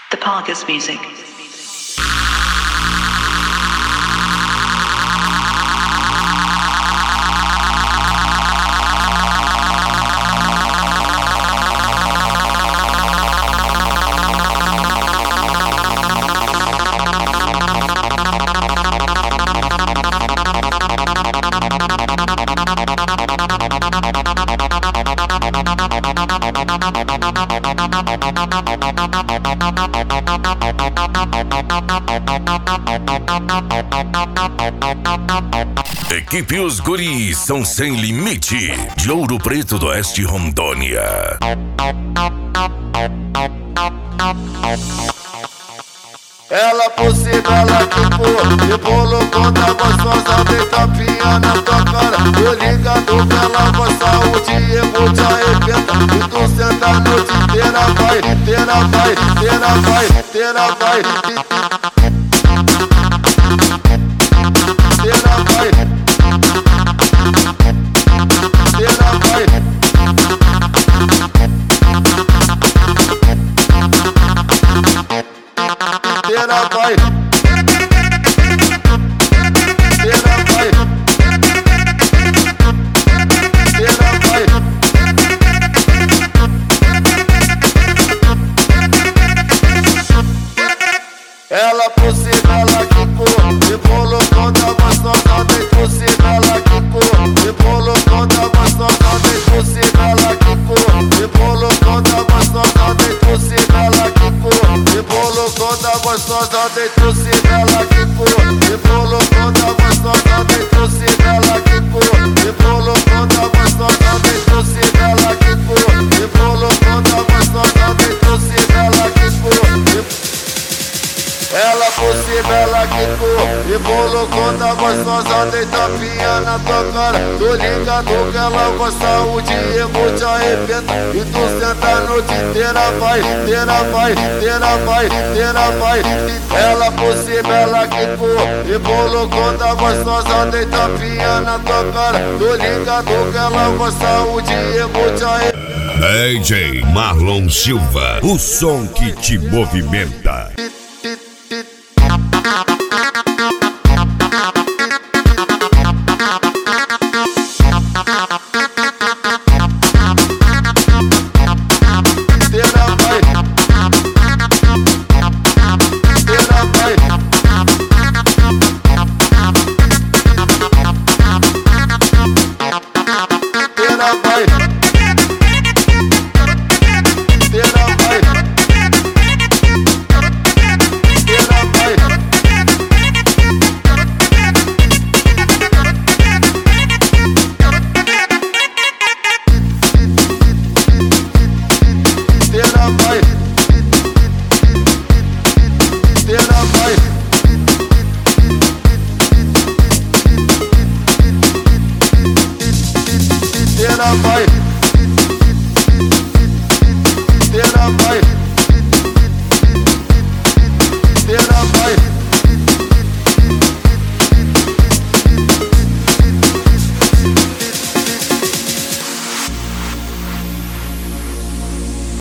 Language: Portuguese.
The Pargas Music. Equipe Os Guris são sem limite, de Ouro Preto do Oeste, Rondônia. Ela por cima, ela quicou, rebolou contra gostosa, dei tapinha na tua cara. Tô ligado que ela gosta, o dia vou te arrebenta. E tu senta a noite inteira, vai, inteira vai, inteira vai, inteira vai. Inteira vai. Inteira vai. Inteira vai. Inteira vai. Inteira vai. Ela por cima, ela quicou, rebolou contra gostosa, dei por cima, ela quicou, rebolou contra gostosa, dei por cima, ela quicou, rebolou contra gostosa, dei por cima, ela quicou, rebolou contra gostosa, dei por cima, ela quicou, rebolou contra gostosa, dei por cima, ela quicou, rebolou contra gostosa, dei por cima, ela quicou, rebolou contra gostosa, dei por cima, ela quicou. Ela por cima, ela quicou, rebolou contra gostosa, dei tapinha na tua cara. Tô ligado que ela gosta, o Diego te arrebenta. E tu senta a noite inteira, vai, inteira vai, inteira vai, inteira vai. Ela por cima, ela quicou, rebolou contra gostosa, dei tapinha na tua cara. Tô ligado que ela gosta, o Diego te arrebenta. DJ Marlon Silva, o som que te movimenta. Vai.